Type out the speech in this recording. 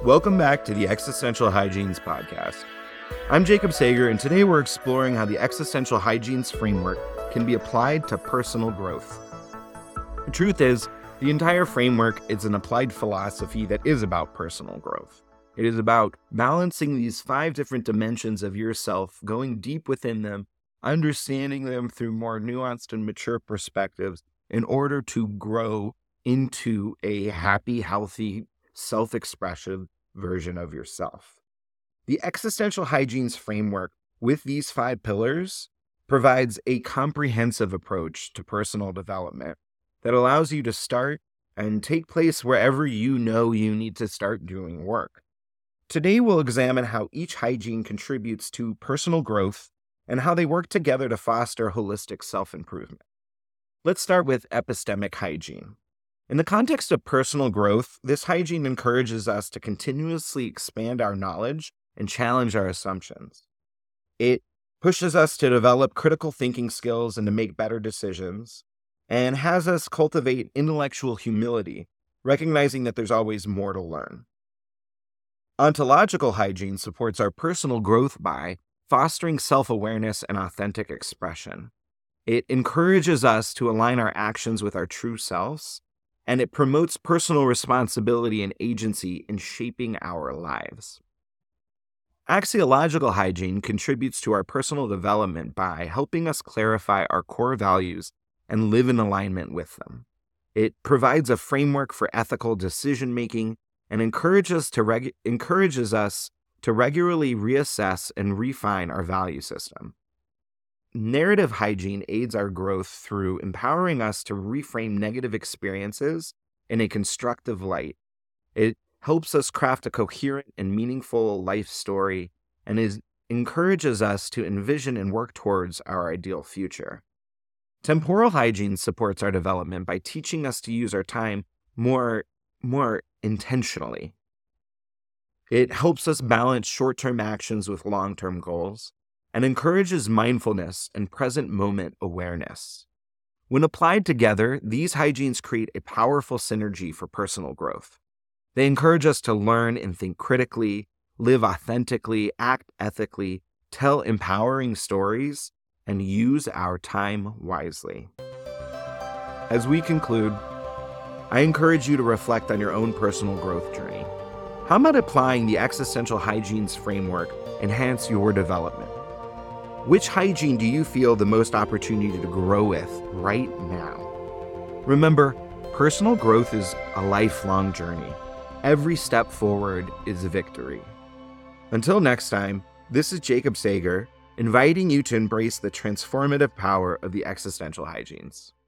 Welcome back to the Existential Hygienes podcast. I'm Jacob Sager, and today we're exploring how the Existential Hygienes framework can be applied to personal growth. The truth is, the entire framework is an applied philosophy that is about personal growth. It is about balancing these 5 different dimensions of yourself, going deep within them, understanding them through more nuanced and mature perspectives in order to grow into a happy, healthy, self-expressive version of yourself. The Existential Hygienes framework with these 5 pillars provides a comprehensive approach to personal development that allows you to start and take place wherever you know you need to start doing work. Today we'll examine how each hygiene contributes to personal growth and how they work together to foster holistic self-improvement. Let's start with epistemic hygiene. In the context of personal growth, this hygiene encourages us to continuously expand our knowledge and challenge our assumptions. It pushes us to develop critical thinking skills and to make better decisions, and has us cultivate intellectual humility, recognizing that there's always more to learn. Ontological hygiene supports our personal growth by fostering self-awareness and authentic expression. It encourages us to align our actions with our true selves, and it promotes personal responsibility and agency in shaping our lives. Axiological hygiene contributes to our personal development by helping us clarify our core values and live in alignment with them. It provides a framework for ethical decision-making and encourages us to regularly reassess and refine our value system. Narrative hygiene aids our growth through empowering us to reframe negative experiences in a constructive light. It helps us craft a coherent and meaningful life story and encourages us to envision and work towards our ideal future. Temporal hygiene supports our development by teaching us to use our time more intentionally. It helps us balance short-term actions with long-term goals, and encourages mindfulness and present moment awareness. When applied together, these hygienes create a powerful synergy for personal growth. They encourage us to learn and think critically, live authentically, act ethically, tell empowering stories, and use our time wisely. As we conclude, I encourage you to reflect on your own personal growth journey. How might applying the Existential Hygienes framework enhance your development? Which hygiene do you feel the most opportunity to grow with right now? Remember, personal growth is a lifelong journey. Every step forward is a victory. Until next time, this is Jacob Sager, inviting you to embrace the transformative power of the Existential Hygienes.